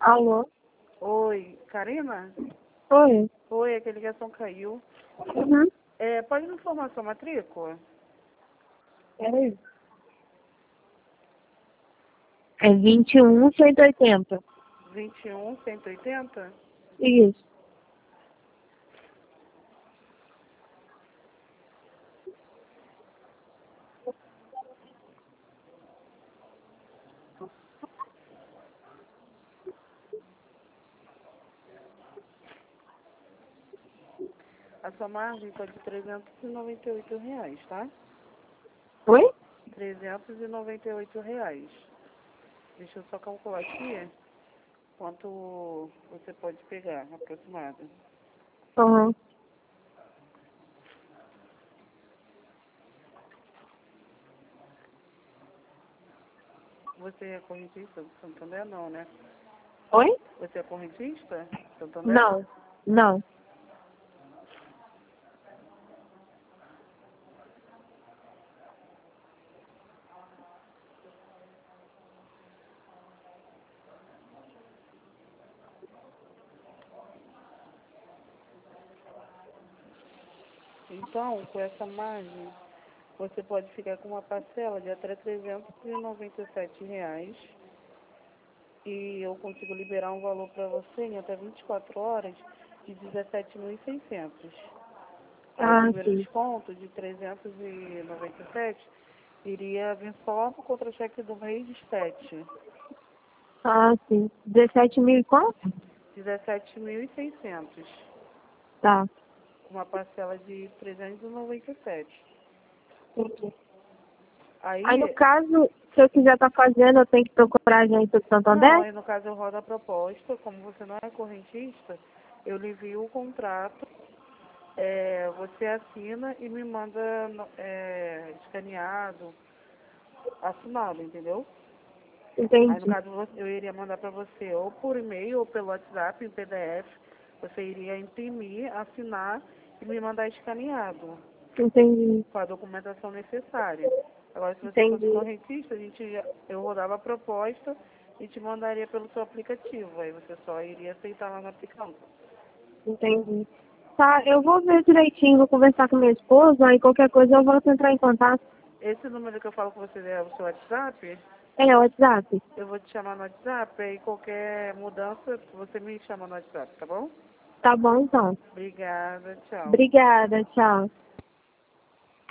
Alô? Oi, Karina? Oi. Oi, aqui a ligação caiu. Uhum. Pode me informar sua matrícula? Peraí. É 21.180. 21.180? Isso. A sua margem está de R$ 398, tá? Oi? R$ 398. Deixa eu só calcular aqui quanto você pode pegar, aproximado. Uhum. Você é correntista do Santander? Não, né? Oi? Você é correntista do Santander? Não. Não. Então, com essa margem, você pode ficar com uma parcela de até R$ 397. E eu consigo liberar um valor para você em até 24 horas de 17.600. Aí o Ah, primeiro sim. desconto de 397 iria vir só no contra-cheque do mês de 7. Ah, sim. 17 mil e quanto? 17.600, Tá. com uma parcela de 397. Entendi. Aí, no Aí, caso, se eu quiser estar fazendo, eu tenho que procurar a agência do não, Santander? aí no caso eu rodo a proposta, como você não é correntista, eu lhe envio o contrato, você assina e me manda escaneado, assinado, entendeu? Aí, no Entendi. caso, eu iria mandar para você ou por e-mail ou pelo WhatsApp, em PDF. Você iria imprimir, assinar e me mandar escaneado, Entendi. com a documentação necessária. Agora, se você fosse Entendi. correntista, eu rodava a proposta e te mandaria pelo seu aplicativo. Aí você só iria aceitar lá no aplicativo. Entendi. Tá, eu vou ver direitinho, vou conversar com minha esposa, aí qualquer coisa eu volto a entrar em contato. Esse número que eu falo com você é o seu WhatsApp? É, o WhatsApp. Eu vou te chamar no WhatsApp e qualquer mudança, você me chama no WhatsApp, tá bom? Tá bom, então. Obrigada, tchau. Obrigada, tchau.